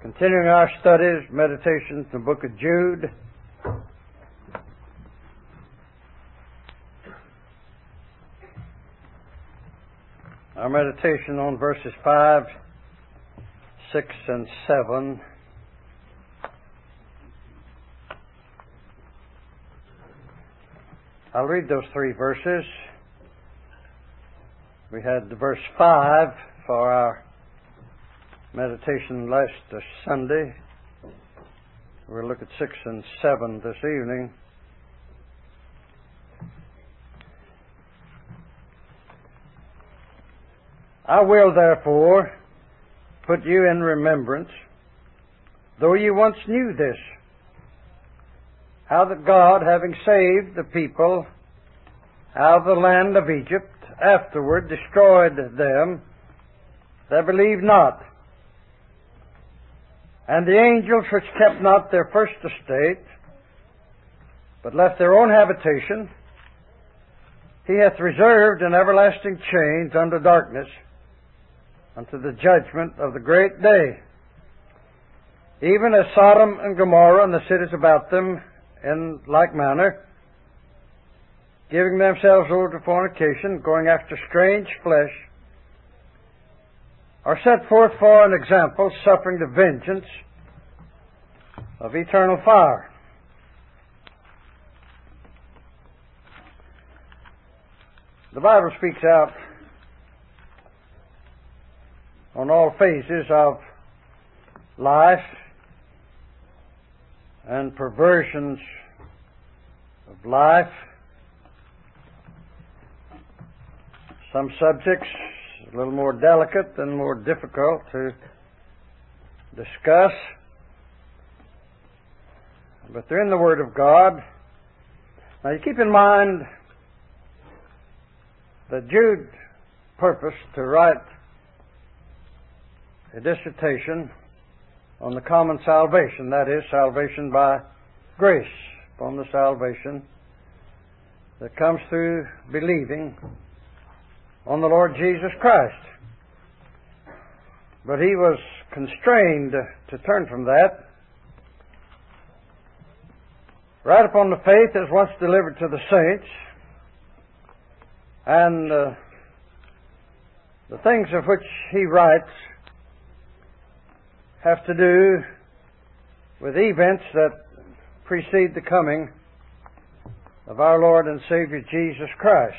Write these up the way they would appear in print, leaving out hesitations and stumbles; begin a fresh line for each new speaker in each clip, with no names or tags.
Continuing our studies, meditations in the book of Jude. Our meditation on verses 5, 6, and 7. I'll read those three verses. We had verse 5 for our meditation last Sunday. We'll look at 6 and 7 this evening. I will therefore put you in remembrance, though you once knew this, how that God, having saved the people out of the land of Egypt, afterward destroyed them that believed not. And the angels which kept not their first estate, but left their own habitation, he hath reserved in everlasting chains under darkness, unto the judgment of the great day. Even as Sodom and Gomorrah and the cities about them in like manner, giving themselves over to fornication, going after strange flesh, are set forth for an example, suffering the vengeance of eternal fire. The Bible speaks out on all phases of life and perversions of life. Some subjects a little more delicate and more difficult to discuss, but they're in the Word of God. Now you keep in mind that Jude purposed to write a dissertation on the common salvation, that is, salvation by grace, upon the salvation that comes through believing on the Lord Jesus Christ. But he was constrained to turn from that right upon the faith as once delivered to the saints, and the things of which he writes have to do with events that precede the coming of our Lord and Savior Jesus Christ.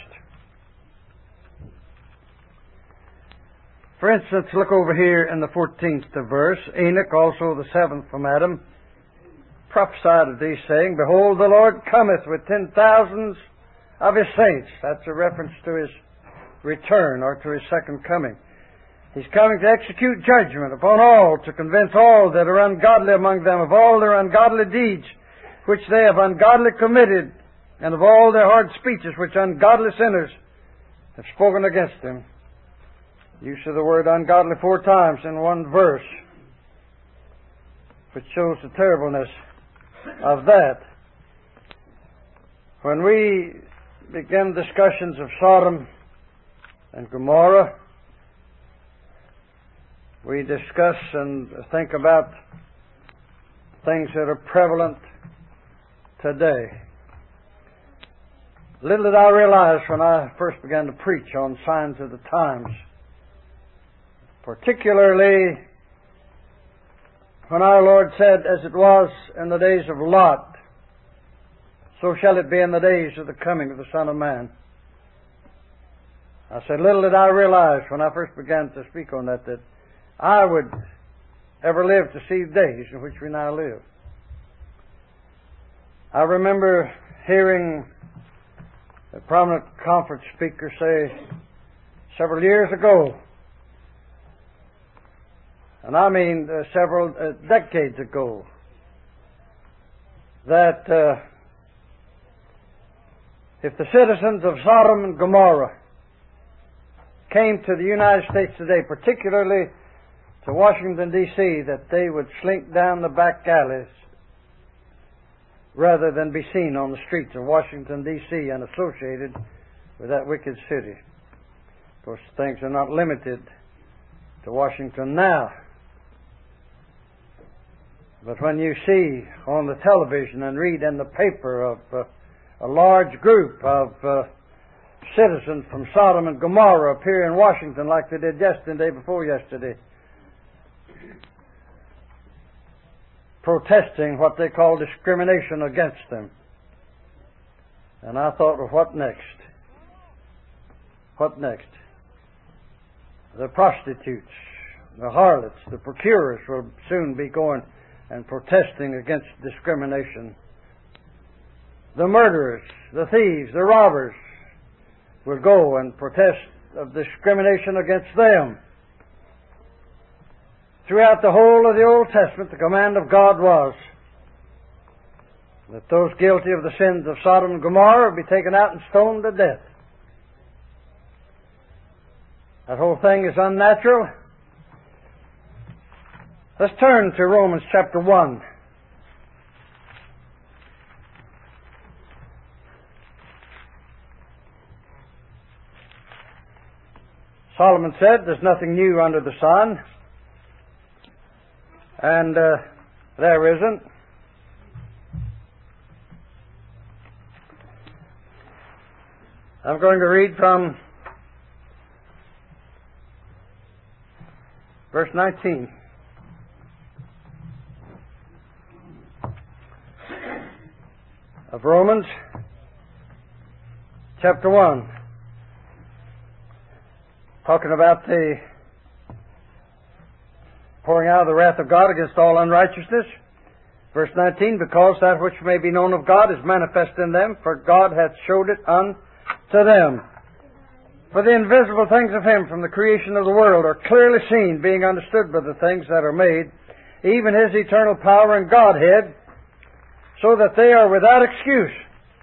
For instance, look over here in the 14th verse. Enoch, also the seventh from Adam, prophesied of these, saying, Behold, the Lord cometh with 10,000s of his saints. That's a reference to his return, or to his second coming. He's coming to execute judgment upon all, to convince all that are ungodly among them of all their ungodly deeds which they have ungodly committed, and of all their hard speeches which ungodly sinners have spoken against him. Use of the word ungodly 4 times in one verse, which shows the terribleness of that. When we begin discussions of Sodom and Gomorrah, we discuss and think about things that are prevalent today. Little did I realize when I first began to preach on signs of the times, particularly when our Lord said, as it was in the days of Lot, so shall it be in the days of the coming of the Son of Man. I said, little did I realize when I first began to speak on that I would ever live to see the days in which we now live. I remember hearing a prominent conference speaker say several years ago, and I mean several decades ago, that if the citizens of Sodom and Gomorrah came to the United States today, particularly to Washington, D.C., that they would slink down the back alleys rather than be seen on the streets of Washington, D.C. and associated with that wicked city. Of course, things are not limited to Washington now. But when you see on the television and read in the paper of a large group of citizens from Sodom and Gomorrah appear in Washington like they did yesterday, day before yesterday, protesting what they call discrimination against them. And I thought, well, what next? What next? The prostitutes, the harlots, the procurers will soon be going and protesting against discrimination. The murderers, the thieves, the robbers will go and protest of discrimination against them. Throughout the whole of the Old Testament, the command of God was that those guilty of the sins of Sodom and Gomorrah be taken out and stoned to death. That whole thing is unnatural. Let's turn to Romans chapter 1. Solomon said, there's nothing new under the sun. And there isn't. I'm going to read from verse 19. Of Romans chapter 1. Talking about the pouring out of the wrath of God against all unrighteousness. Verse 19, because that which may be known of God is manifest in them, for God hath showed it unto them. For the invisible things of Him from the creation of the world are clearly seen, being understood by the things that are made, even His eternal power and Godhead, so that they are without excuse.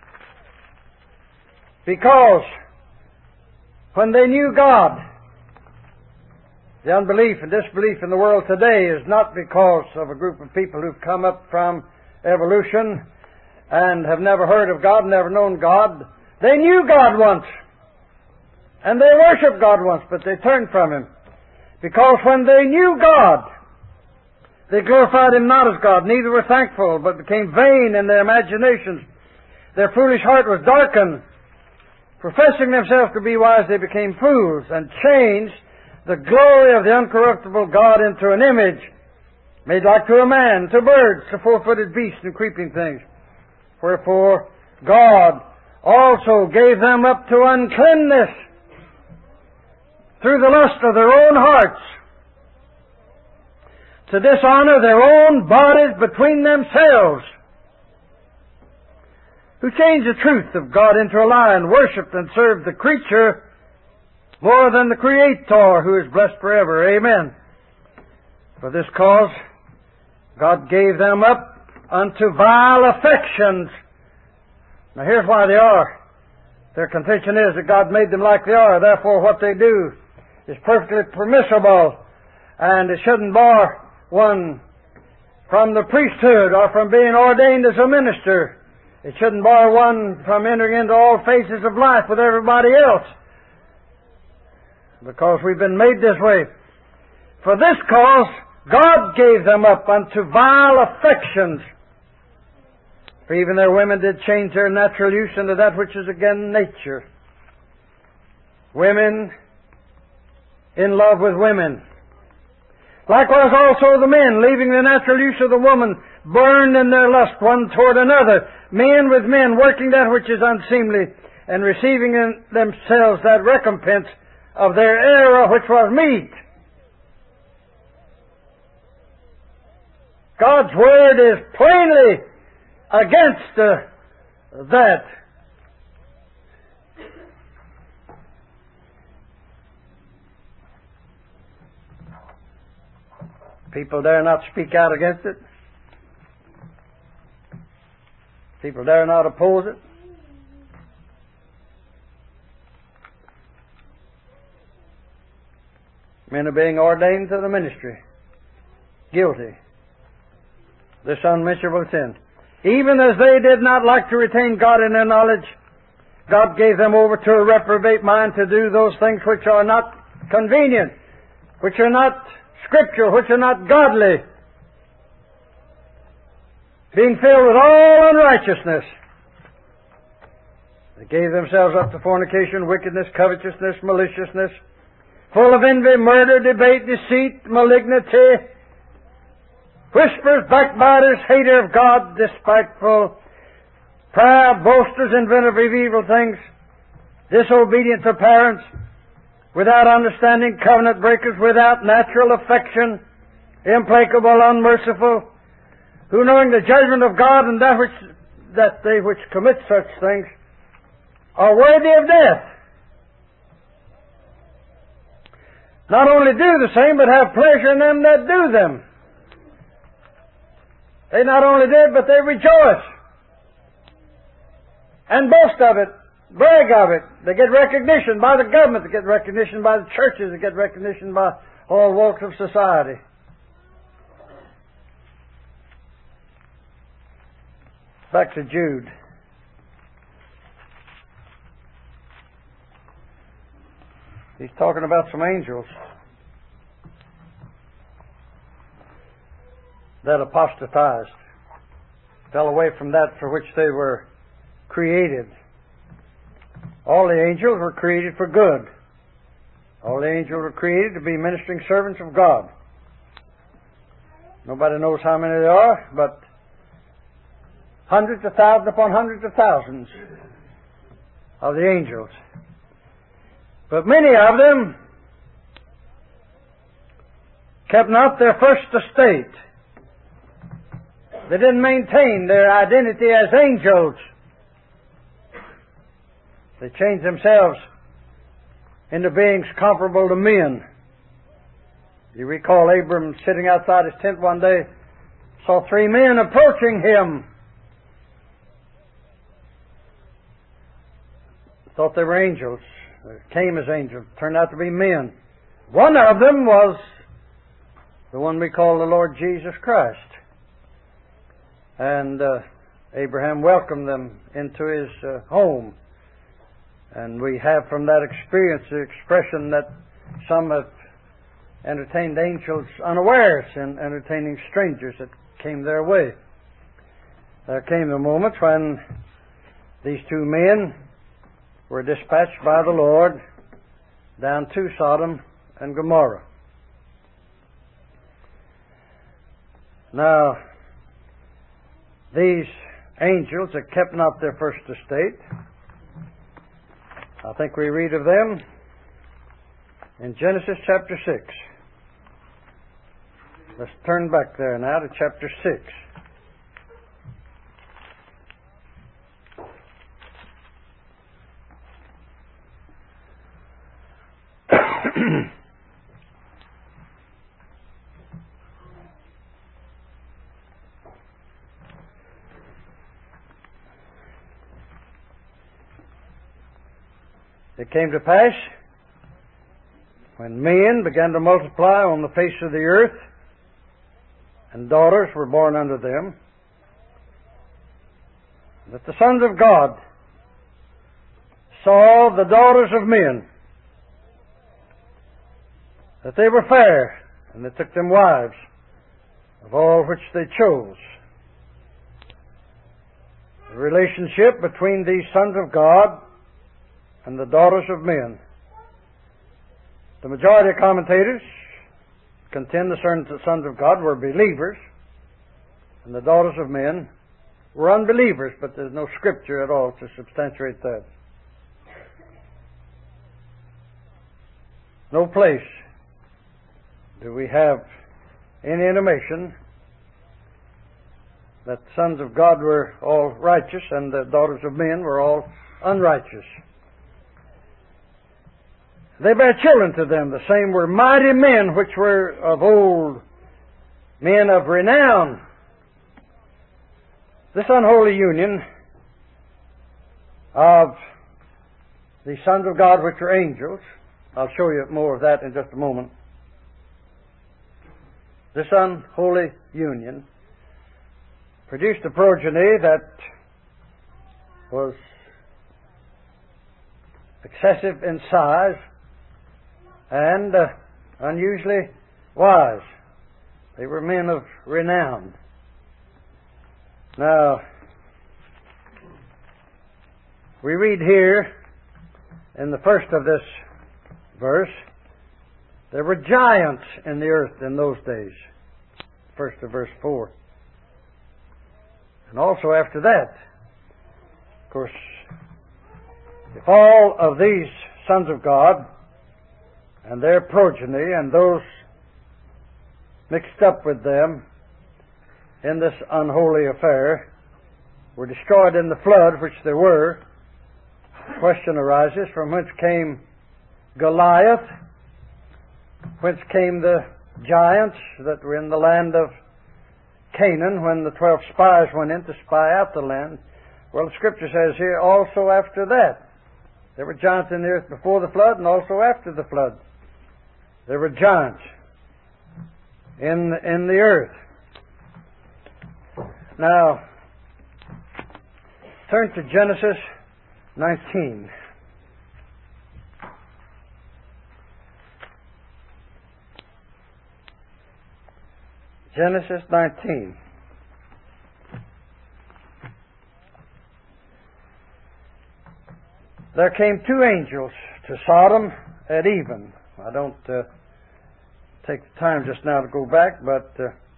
Because when they knew God, the unbelief and disbelief in the world today is not because of a group of people who've come up from evolution and have never heard of God, never known God. They knew God once, and they worshiped God once, but they turned from Him. Because when they knew God, they glorified Him not as God, neither were thankful, but became vain in their imaginations. Their foolish heart was darkened. Professing themselves to be wise, they became fools, and changed the glory of the uncorruptible God into an image made like to a man, to birds, to four-footed beasts, and creeping things. Wherefore God also gave them up to uncleanness through the lust of their own hearts, to dishonor their own bodies between themselves, who changed the truth of God into a lie, and worshipped and served the creature more than the Creator, who is blessed forever. Amen. For this cause God gave them up unto vile affections. Now here's why they are. Their contention is that God made them like they are, therefore what they do is perfectly permissible, and it shouldn't bar one from the priesthood or from being ordained as a minister. It shouldn't bar one from entering into all phases of life with everybody else, because we've been made this way. For this cause God gave them up unto vile affections. For even their women did change their natural use into that which is against nature. Women in love with women. Likewise also the men, leaving the natural use of the woman, burned in their lust one toward another. Men with men, working that which is unseemly, and receiving in themselves that recompense of their error which was meet. God's Word is plainly against that. People dare not speak out against it. People dare not oppose it. Men are being ordained to the ministry, guilty this unmentionable sin. Even as they did not like to retain God in their knowledge, God gave them over to a reprobate mind to do those things which are not convenient, which are not scriptural, which are not godly. being filled with all unrighteousness. They gave themselves up to fornication, wickedness, covetousness, maliciousness, full of envy, murder, debate, deceit, malignity, whisperers, backbiters, hater of God, despiteful, proud, boasters, inventors of evil things, disobedient to parents, without understanding, covenant breakers, without natural affection, implacable, unmerciful, who knowing the judgment of God and that they which commit such things are worthy of death. Not only do the same, but have pleasure in them that do them. They not only did, but they rejoice and boast of it, brag of it. They get recognition by the government, they get recognition by the churches, they get recognition by all walks of society. Back to Jude. He's talking about some angels that apostatized, fell away from that for which they were created. All the angels were created for good. All the angels were created to be ministering servants of God. Nobody knows how many there are, but hundreds of thousands upon hundreds of thousands of the angels. But many of them kept not their first estate. They didn't maintain their identity as angels. They changed themselves into beings comparable to men. You recall Abram sitting outside his tent one day, saw three men approaching him. Thought they were angels. They came as angels, turned out to be men. One of them was the one we call the Lord Jesus Christ. And Abraham welcomed them into his home. And we have from that experience the expression that some have entertained angels unawares in entertaining strangers that came their way. There came the moment when these two men were dispatched by the Lord down to Sodom and Gomorrah. Now, these angels that kept not their first estate, I think we read of them in Genesis chapter 6. Let's turn back there now to chapter 6. It came to pass, when men began to multiply on the face of the earth, and daughters were born unto them, that the sons of God saw the daughters of men, that they were fair, and they took them wives, of all which they chose. The relationship between these sons of God and the daughters of men. The majority of commentators contend the sons of God were believers, and the daughters of men were unbelievers, but there's no scripture at all to substantiate that. No place do we have any intimation that the sons of God were all righteous and the daughters of men were all unrighteous. They bare children to them. The same were mighty men which were of old, men of renown. This unholy union of the sons of God which are angels, I'll show you more of that in just a moment. This unholy union produced a progeny that was excessive in size and unusually wise. They were men of renown. Now, we read here in the first of this verse, there were giants in the earth in those days. First of verse 4. And also after that. Of course, if all of these sons of God and their progeny and those mixed up with them in this unholy affair were destroyed in the flood, which they were, the question arises, from whence came Goliath? Whence came the giants that were in the land of Canaan when the 12 spies went in to spy out the land? Well, the Scripture says here, also after that. There were giants in the earth before the flood and also after the flood. There were giants in the earth. Now, turn to Genesis 19. Genesis 19. There came two angels to Sodom at even. I don't take the time just now to go back, but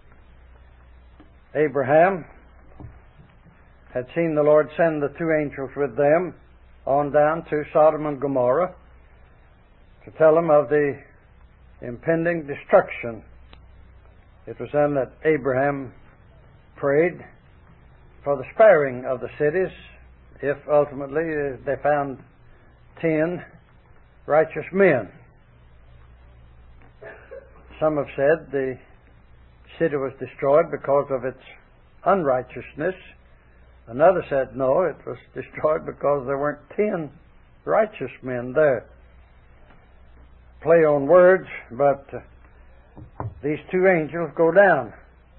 Abraham had seen the Lord send the two angels with them on down to Sodom and Gomorrah to tell them of the impending destruction. It was then that Abraham prayed for the sparing of the cities if ultimately they found 10 righteous men. Some have said the city was destroyed because of its unrighteousness. Another said no, it was destroyed because there weren't 10 righteous men there. Play on words, but these two angels go down.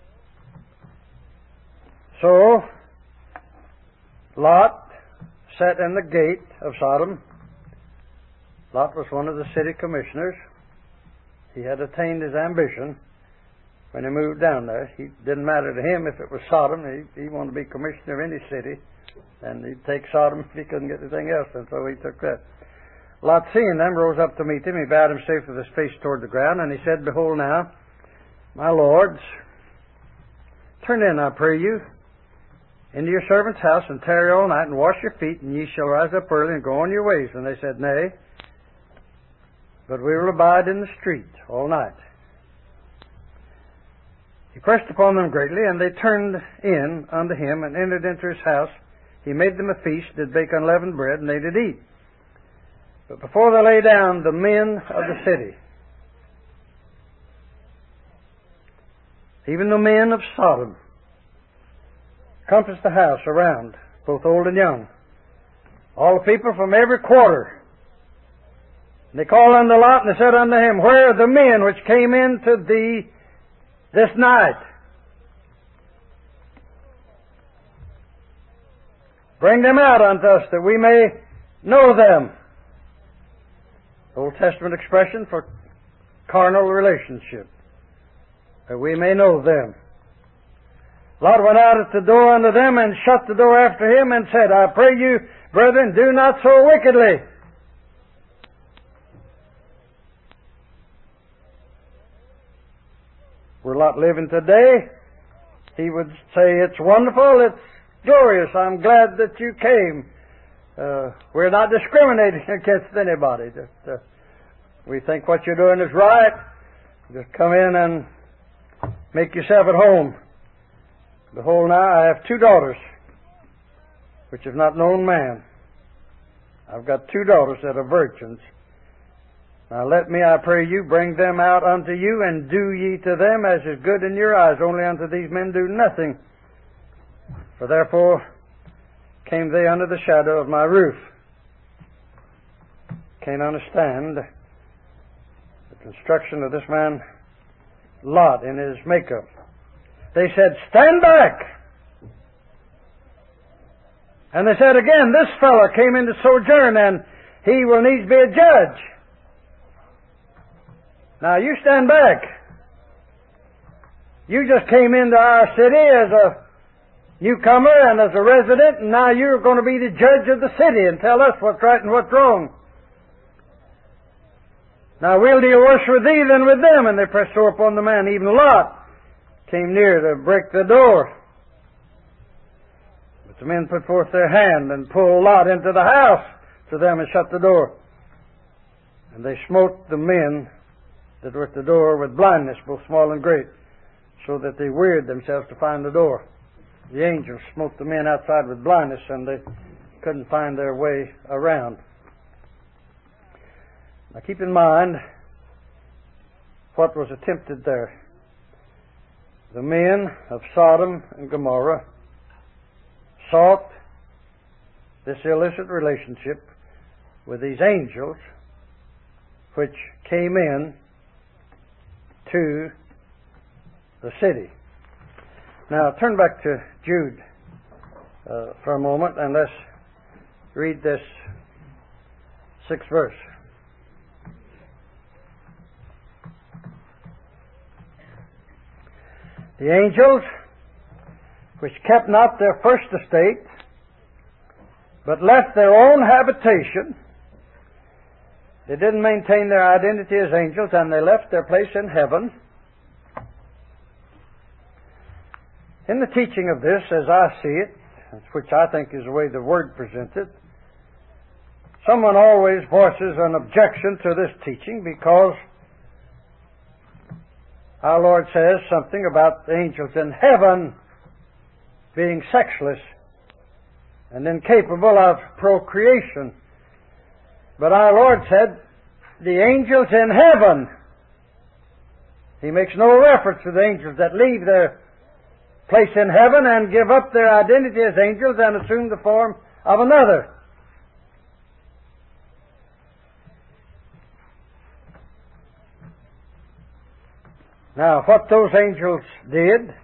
So, Lot sat in the gate of Sodom. Lot was one of the city commissioners. He had attained his ambition when he moved down there. It didn't matter to him if it was Sodom. He wanted to be commissioner of any city, and he'd take Sodom if he couldn't get anything else, and so he took that. Lot, seeing them, rose up to meet him. He bowed himself with his face toward the ground, and he said, Behold now, my lords, turn in, I pray you, into your servant's house, and tarry all night, and wash your feet, and ye shall rise up early and go on your ways. And they said, Nay, but we will abide in the street all night. He pressed upon them greatly, and they turned in unto him, and entered into his house. He made them a feast, did bake unleavened bread, and they did eat. But before they lay down, the men of the city, even the men of Sodom, compassed the house around, both old and young, all the people from every quarter. And they called unto Lot, and they said unto him, Where are the men which came in to thee this night? Bring them out unto us, that we may know them. Old Testament expression for carnal relationship, that we may know them. Lot went out at the door unto them, and shut the door after him, and said, I pray you, brethren, do not so wickedly. Were Lot living today, he would say, It's wonderful, it's glorious, I'm glad that you came. We're not discriminating against anybody. We think what you're doing is right. Just come in and make yourself at home. Behold now, I have 2 daughters, which have not known man. I've got 2 daughters that are virgins. Now let me, I pray you, bring them out unto you, and do ye to them as is good in your eyes. Only unto these men do nothing. For therefore came they under the shadow of my roof. Can't understand the construction of this man Lot in his makeup. They said, Stand back! And they said again, This fellow came in to sojourn, and he will needs be a judge. Now you stand back. You just came into our city as a newcomer and as a resident, and now you're going to be the judge of the city and tell us what's right and what's wrong. Now we'll deal worse with thee than with them. And they pressed sore upon the man. Even Lot came near to break the door. But the men put forth their hand and pulled Lot into the house to them and shut the door. And they smote the men that were at the door with blindness, both small and great, so that they wearied themselves to find the door. The angels smote the men outside with blindness, and they couldn't find their way around. Now keep in mind what was attempted there. The men of Sodom and Gomorrah sought this illicit relationship with these angels which came in to the city. Now turn back to Jude for a moment and let's read this 6th verse. The angels which kept not their first estate, but left their own habitation. They didn't maintain their identity as angels, and they left their place in heaven. In the teaching of this, as I see it, which I think is the way the Word presents it, someone always voices an objection to this teaching because our Lord says something about the angels in heaven being sexless and incapable of procreation. But our Lord said, the angels in heaven. He makes no reference to the angels that leave their place in heaven and give up their identity as angels and assume the form of another. Now, what those angels did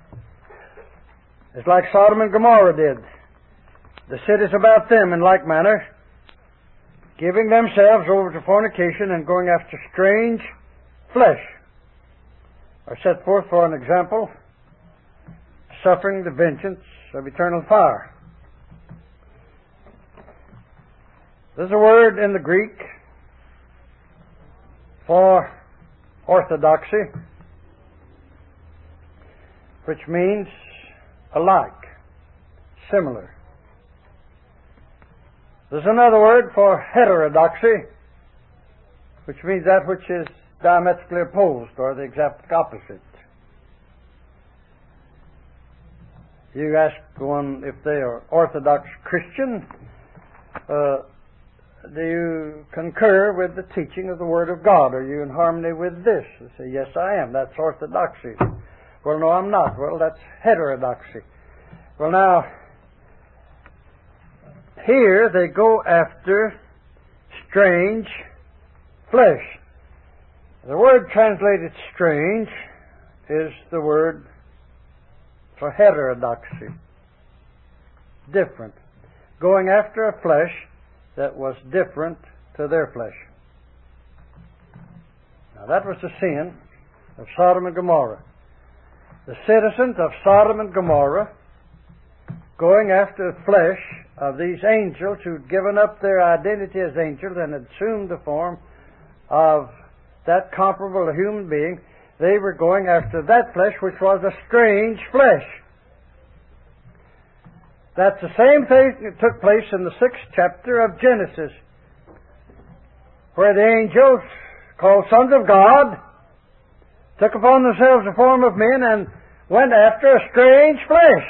is like Sodom and Gomorrah did. The cities about them in like manner, giving themselves over to fornication and going after strange flesh, are set forth for an example, suffering the vengeance of eternal fire. There's a word in the Greek for orthodoxy, which means alike, similar. There's another word for heterodoxy, which means that which is diametrically opposed or the exact opposite. You ask one if they are Orthodox Christian, do you concur with the teaching of the Word of God? Are you in harmony with this? They say, yes, I am. That's orthodoxy. Well, no, I'm not. Well, that's heterodoxy. Well, now, here they go after strange flesh. The word translated strange is the word for heterodoxy. Different. Going after a flesh that was different to their flesh. Now that was the sin of Sodom and Gomorrah. The citizens of Sodom and Gomorrah going after the flesh of these angels who'd given up their identity as angels and had assumed the form of that comparable human being, they were going after that flesh which was a strange flesh. That's the same thing that took place in the 6th chapter of Genesis, where the angels, called sons of God, took upon themselves the form of men and went after a strange flesh.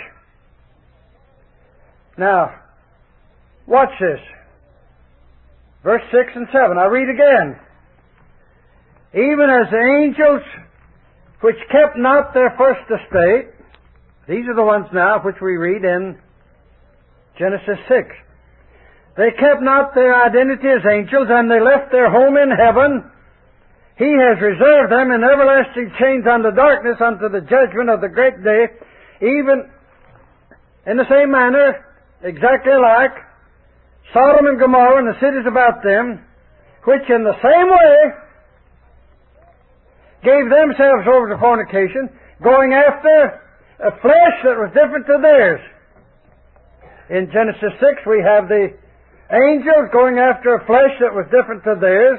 Now, watch this. Verse 6 and 7. I read again. Even as the angels which kept not their first estate, these are the ones now which we read in Genesis 6. They kept not their identity as angels, and they left their home in heaven. He has reserved them in everlasting chains unto darkness, unto the judgment of the great day, even in the same manner, exactly like Sodom and Gomorrah and the cities about them, which in the same way gave themselves over to fornication, going after a flesh that was different to theirs. In Genesis 6, we have the angels going after a flesh that was different to theirs.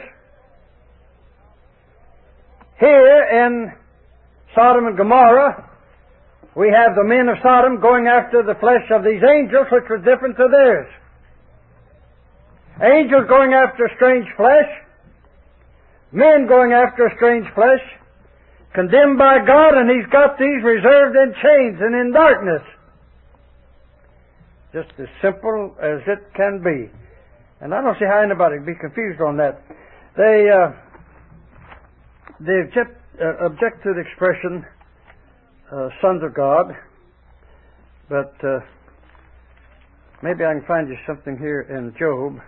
Here in Sodom and Gomorrah, we have the men of Sodom going after the flesh of these angels, which was different to theirs. Angels going after a strange flesh, men going after a strange flesh, condemned by God, and He's got these reserved in chains and in darkness. Just as simple as it can be. And I don't see how anybody can be confused on that. They object to the expression sons of God, but maybe I can find you something here in Job.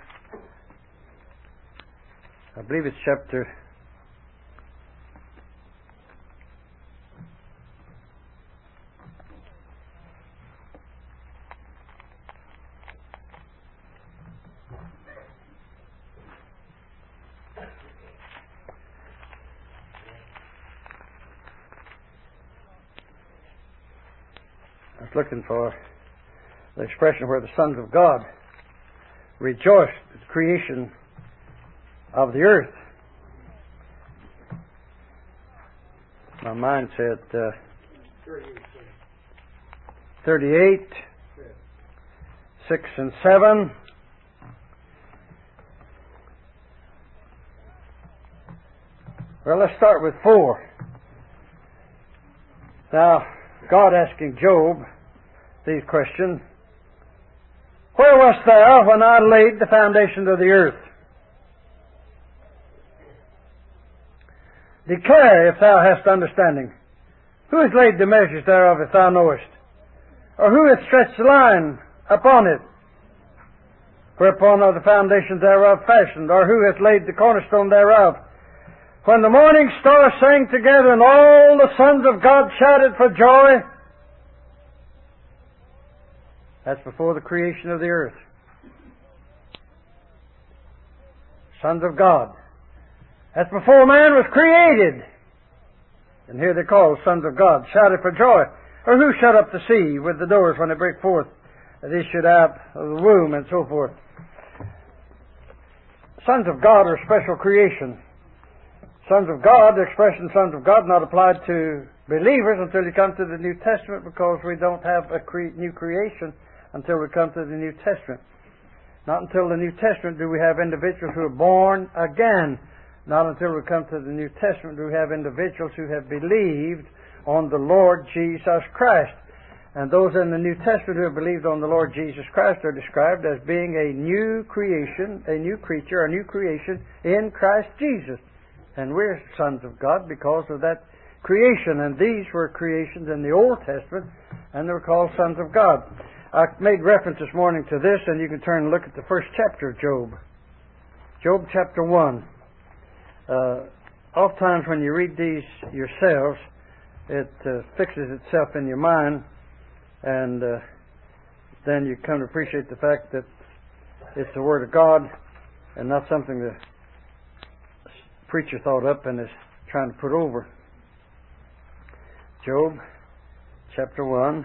I believe it's chapter 'I was looking for the expression where the sons of God rejoiced at the creation of the earth. My mind said 38, 6 and 7. Well, let's start with 4. Now, God asking Job these questions. Where wast thou when I laid the foundation of the earth? Declare if thou hast understanding. Who has laid the measures thereof if thou knowest? Or who hath stretched the line upon it? Whereupon are the foundations thereof fashioned? Or who hath laid the cornerstone thereof? When the morning stars sang together and all the sons of God shouted for joy. That's before the creation of the earth. Sons of God. That's before man was created. And here they call sons of God, shouted for joy. Or who shut up the sea with the doors when they break forth, that issued out of the womb, and so forth. Sons of God are special creation. Sons of God, the expression sons of God, not applied to believers until you come to the New Testament, because we don't have a new creation until we come to the New Testament. Not until the New Testament do we have individuals who are born again. Not until we come to the New Testament do we have individuals who have believed on the Lord Jesus Christ. And those in the New Testament who have believed on the Lord Jesus Christ are described as being a new creation, a new creature, a new creation in Christ Jesus. And we're sons of God because of that creation. And these were creations in the Old Testament, and they were called sons of God. I made reference this morning to this, and you can turn and look at the first chapter of Job. Job chapter 1. Oftentimes when you read these yourselves, it fixes itself in your mind, and then you come to appreciate the fact that it's the Word of God and not something the preacher thought up and is trying to put over. Job chapter 1.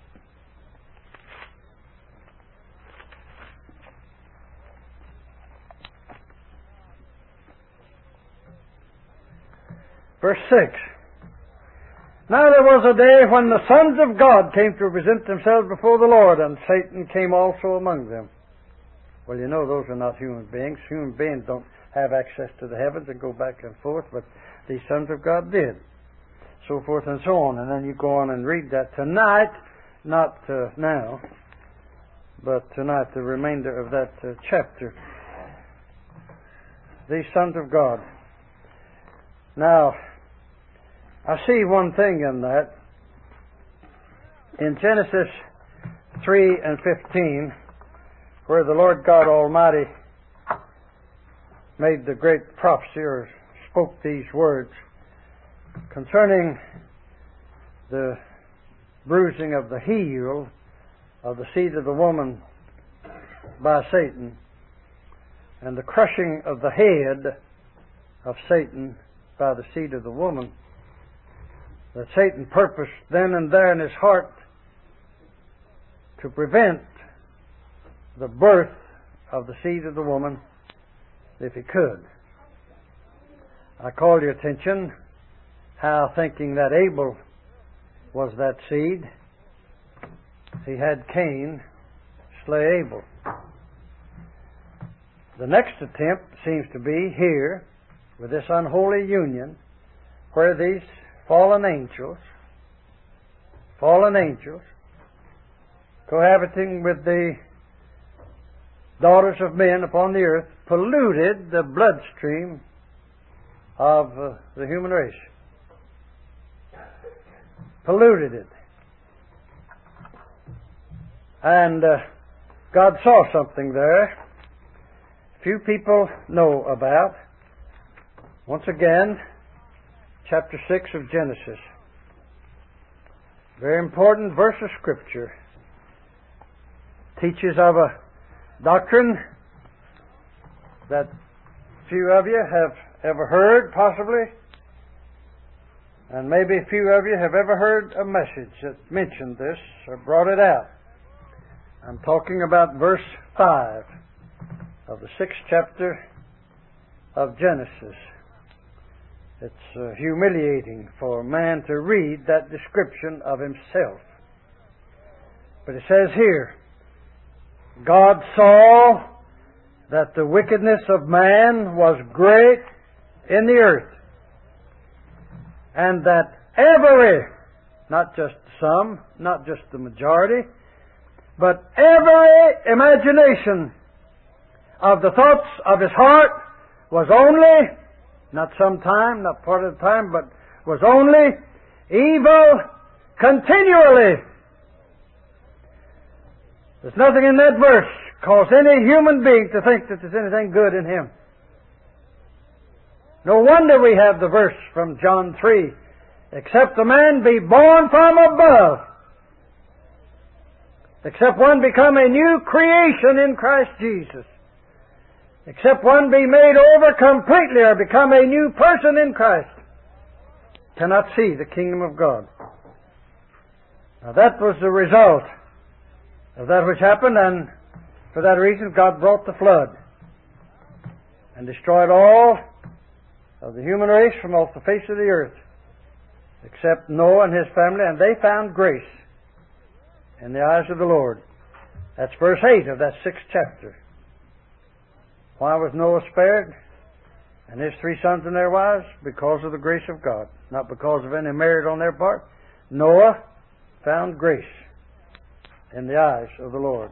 Verse 6. Now there was a day when the sons of God came to present themselves before the Lord, and Satan came also among them. Well, you know those are not human beings. Human beings don't have access to the heavens and go back and forth, but these sons of God did. So forth and so on. And then you go on and read that tonight, not now, but tonight, the remainder of that chapter. These sons of God. Now, I see one thing in that. In Genesis 3 and 15, where the Lord God Almighty made the great prophecy, or spoke these words concerning the bruising of the heel of the seed of the woman by Satan, and the crushing of the head of Satan by the seed of the woman. that Satan purposed then and there in his heart to prevent the birth of the seed of the woman if he could. I call your attention how, thinking that Abel was that seed, he had Cain slay Abel. The next attempt seems to be here with this unholy union where these fallen angels, cohabiting with the daughters of men upon the earth, polluted the bloodstream of the human race. Polluted it. And God saw something there few people know about. Once again, chapter 6 of Genesis. Very important verse of Scripture. Teaches of a doctrine that few of you have ever heard, possibly, and maybe few of you have ever heard a message that mentioned this or brought it out. I'm talking about verse 5 of the 6th chapter of Genesis. It's humiliating for a man to read that description of himself. But it says here, God saw that the wickedness of man was great in the earth, and that every, not just some, not just the majority, but every imagination of the thoughts of his heart was only, not some time, not part of the time, but was only evil continually. There's nothing in that verse cause any human being to think that there's anything good in him. No wonder we have the verse from John 3, except a man be born from above, except one become a new creation in Christ Jesus, except one be made over completely or become a new person in Christ, cannot see the kingdom of God. Now that was the result of that which happened, and for that reason God brought the flood and destroyed all of the human race from off the face of the earth, except Noah and his family, and they found grace in the eyes of the Lord. That's verse 8 of that 6th chapter. Why was Noah spared and his 3 sons and their wives? Because of the grace of God, not because of any merit on their part. Noah found grace in the eyes of the Lord.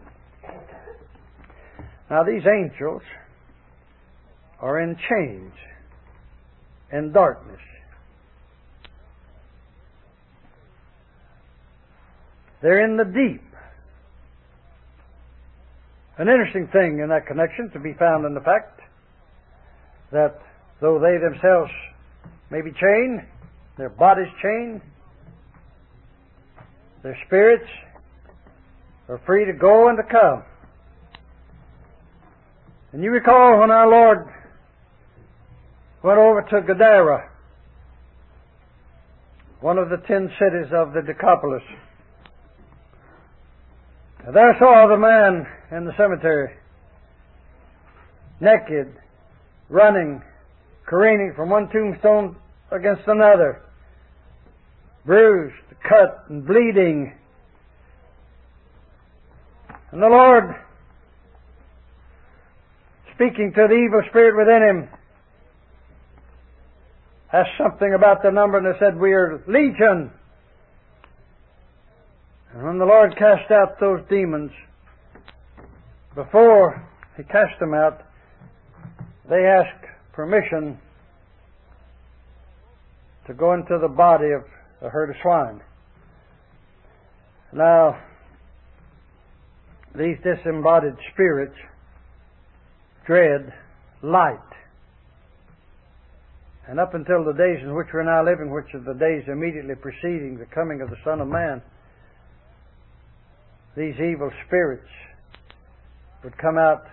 Now these angels are in chains, in darkness. They're in the deep. An interesting thing in that connection to be found in the fact that though they themselves may be chained, their bodies chained, their spirits are free to go and to come. And you recall when our Lord went over to Gadara, one of the 10 cities of the Decapolis. And there saw the man in the cemetery, naked, running, careening from one tombstone against another, bruised, cut, and bleeding. And the Lord, speaking to the evil spirit within him, asked something about the number, and they said, "We are legion." And when the Lord cast out those demons, before He cast them out, they asked permission to go into the body of a herd of swine. Now, these disembodied spirits dread light. And up until the days in which we're now living, which are the days immediately preceding the coming of the Son of Man, these evil spirits would come out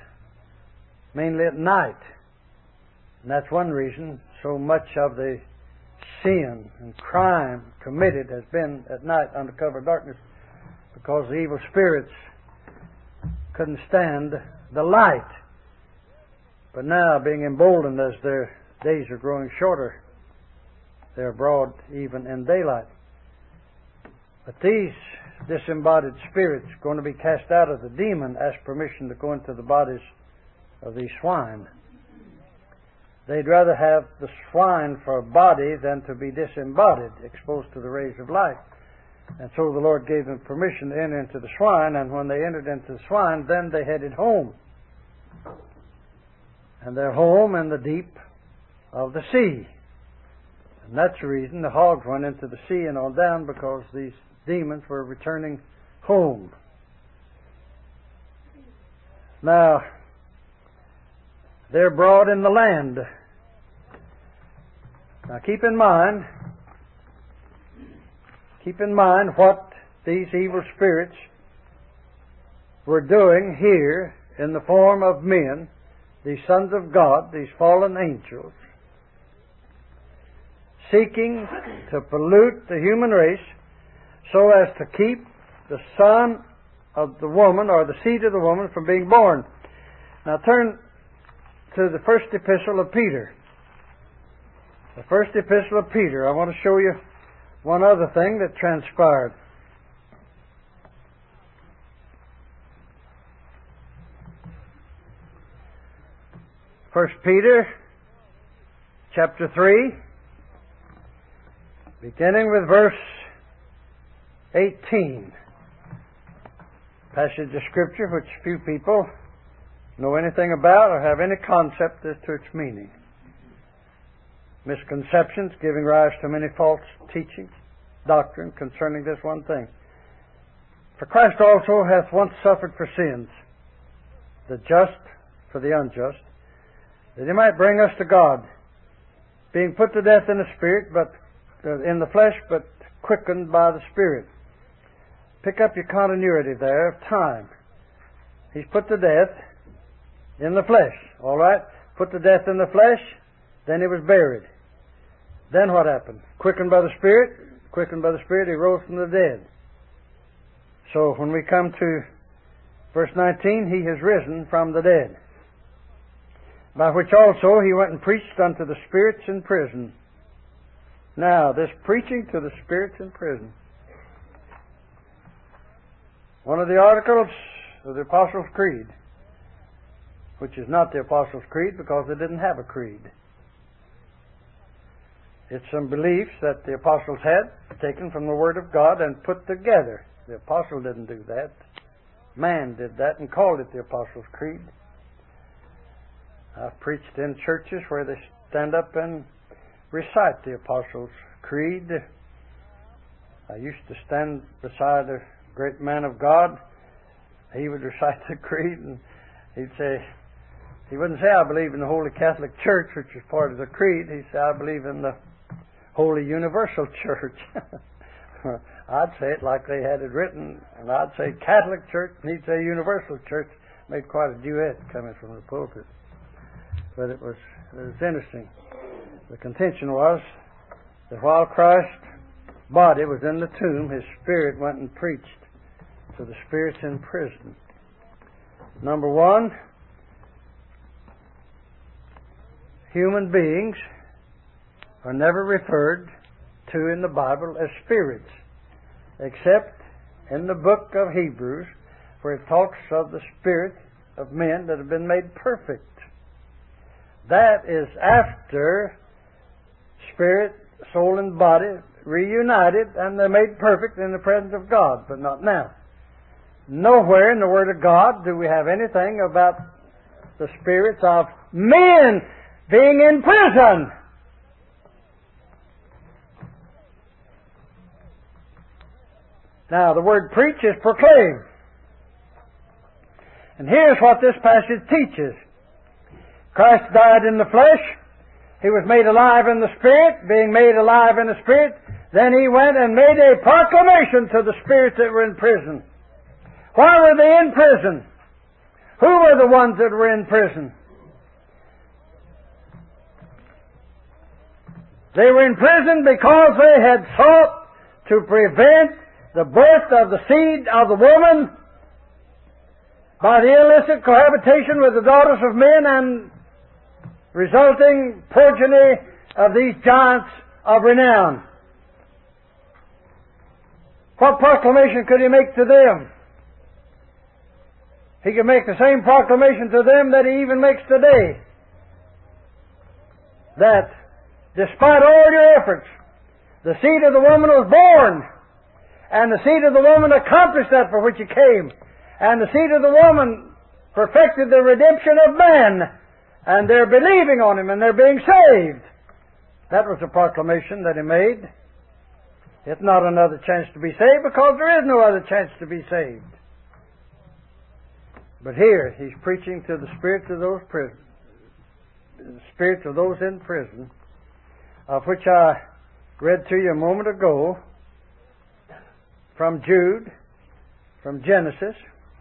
mainly at night. And that's one reason so much of the sin and crime committed has been at night under cover of darkness, because the evil spirits couldn't stand the light. But now, being emboldened as their days are growing shorter, they're abroad even in daylight. But these disembodied spirits going to be cast out of the demon ask permission to go into the bodies of these swine. They'd rather have the swine for a body than to be disembodied, exposed to the rays of light. And so the Lord gave them permission to enter into the swine, and when they entered into the swine, then they headed home. And they're home in the deep of the sea. And that's the reason the hogs went into the sea and on down, because these demons were returning home. Now, they're brought in the land. Now keep in mind what these evil spirits were doing here in the form of men, these sons of God, these fallen angels, seeking to pollute the human race so as to keep the son of the woman, or the seed of the woman, from being born. Now turn to the first epistle of Peter. The first epistle of Peter. I want to show you one other thing that transpired. First Peter chapter 3, beginning with verse 18. Passage of Scripture which few people know anything about or have any concept as to its meaning. Misconceptions giving rise to many false teachings, doctrine concerning this one thing. For Christ also hath once suffered for sins, the just for the unjust, that He might bring us to God, being put to death in the spirit, but in the flesh, but quickened by the Spirit. Pick up your continuity there of time. He's put to death in the flesh. All right? Put to death in the flesh, then He was buried. Then what happened? Quickened by the Spirit. Quickened by the Spirit, He rose from the dead. So when we come to verse 19, He has risen from the dead, by which also He went and preached unto the spirits in prison. Now, this preaching to the spirits in prison, one of the articles of the Apostles' Creed, which is not the Apostles' Creed because they didn't have a creed. It's some beliefs that the Apostles had, taken from the Word of God and put together. The Apostle didn't do that. Man did that and called it the Apostles' Creed. I've preached in churches where they stand up and recite the Apostles' Creed. I used to stand beside a great man of God. He would recite the creed, and he'd say, he wouldn't say, I believe in the Holy Catholic Church, which is part of the creed. He'd say, I believe in the Holy Universal Church. I'd say it like they had it written, and I'd say Catholic Church, and he'd say Universal Church. Made quite a duet coming from the pulpit. But it was interesting. The contention was that while Christ's body was in the tomb, His Spirit went and preached to the spirits in prison. Number one, human beings are never referred to in the Bible as spirits, except in the book of Hebrews, where it talks of the spirit of men that have been made perfect. That is after spirit, soul, and body reunited, and they're made perfect in the presence of God, but not now. Nowhere in the Word of God do we have anything about the spirits of men being in prison. Now, the word preach is proclaim. And here's what this passage teaches. Christ died in the flesh. He was made alive in the Spirit. Being made alive in the Spirit, then He went and made a proclamation to the spirits that were in prison. Why were they in prison? Who were the ones that were in prison? They were in prison because they had sought to prevent the birth of the seed of the woman by the illicit cohabitation with the daughters of men and resulting progeny of these giants of renown. What proclamation could he make to them? He could make the same proclamation to them that he even makes today. That despite all your efforts, the seed of the woman was born, and the seed of the woman accomplished that for which he came, and the seed of the woman perfected the redemption of man, and they're believing on him and they're being saved. That was the proclamation that he made. It's not another chance to be saved because there is no other chance to be saved. But here he's preaching to the spirits of those in prison, of which I read to you a moment ago from Jude, from Genesis.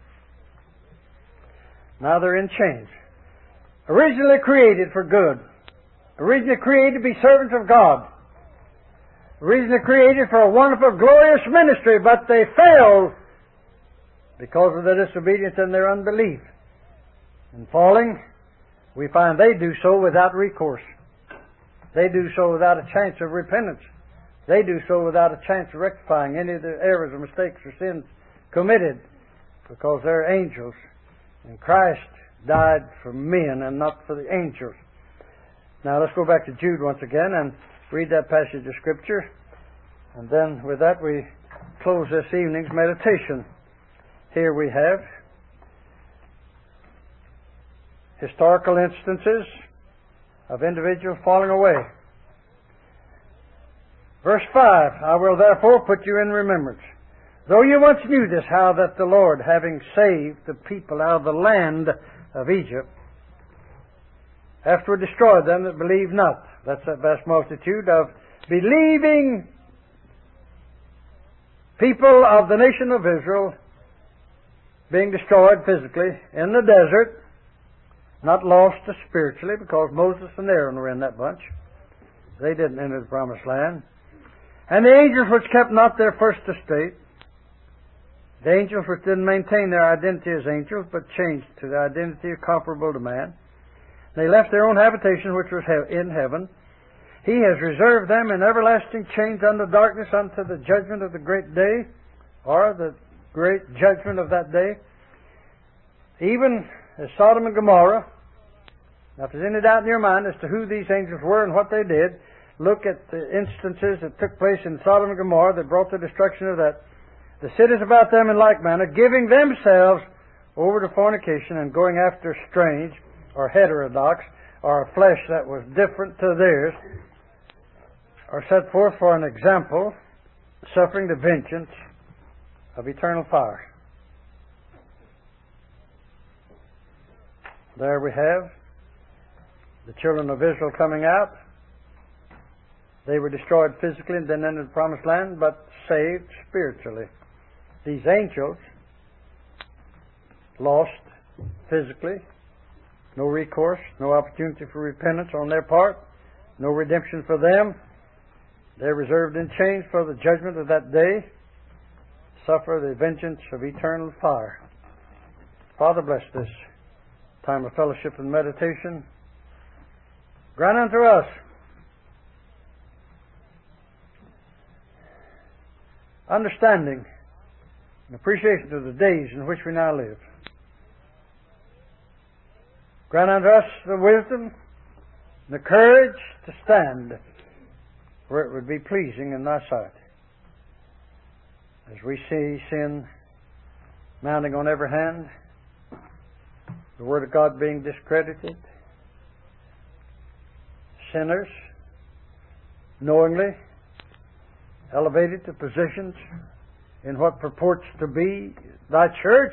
Now they're in chains. Originally created for good. Originally created to be servants of God. Originally created for a wonderful, glorious ministry, but they failed because of their disobedience and their unbelief. In falling, we find they do so without recourse. They do so without a chance of repentance. They do so without a chance of rectifying any of the errors or mistakes or sins committed, because they're angels. And Christ died for men and not for the angels. Now let's go back to Jude once again and read that passage of Scripture. And then with that we close this evening's meditation. Here we have historical instances of individuals falling away. Verse 5, I will therefore put you in remembrance. Though you once knew this, how that the Lord, having saved the people out of the land of Egypt, afterward destroyed them that believed not. That's that vast multitude of believing people of the nation of Israel being destroyed physically in the desert, not lost spiritually, because Moses and Aaron were in that bunch. They didn't enter the promised land. And the angels which kept not their first estate, the angels which didn't maintain their identity as angels, but changed to the identity comparable to man, they left their own habitation which was in heaven. He has reserved them in everlasting chains under darkness unto the judgment of the great day, or the great judgment of that day. Even as Sodom and Gomorrah. Now if there's any doubt in your mind as to who these angels were and what they did, look at the instances that took place in Sodom and Gomorrah that brought the destruction of that. The cities about them in like manner, giving themselves over to fornication and going after strange or heterodox or a flesh that was different to theirs, are set forth for an example, suffering the vengeance of eternal fire. There we have the children of Israel coming out. They were destroyed physically and then entered the promised land, but saved spiritually. These angels, lost physically, no recourse, no opportunity for repentance on their part, no redemption for them. They're reserved in chains for the judgment of that day, suffer the vengeance of eternal fire. Father, bless this time of fellowship and meditation. Grant unto us understanding and appreciation of the days in which we now live. Grant unto us the wisdom and the courage to stand where it would be pleasing in Thy sight. As we see sin mounting on every hand, the Word of God being discredited, sinners knowingly elevated to positions in what purports to be Thy church,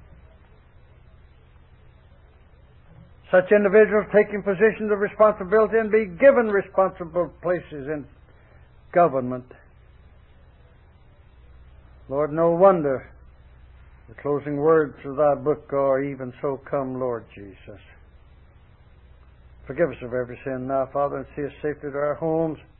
such individuals taking positions of responsibility and be given responsible places in government. Lord, no wonder the closing words of Thy book are, even so come, Lord Jesus. Forgive us of every sin now, Father, and see us safely to our homes.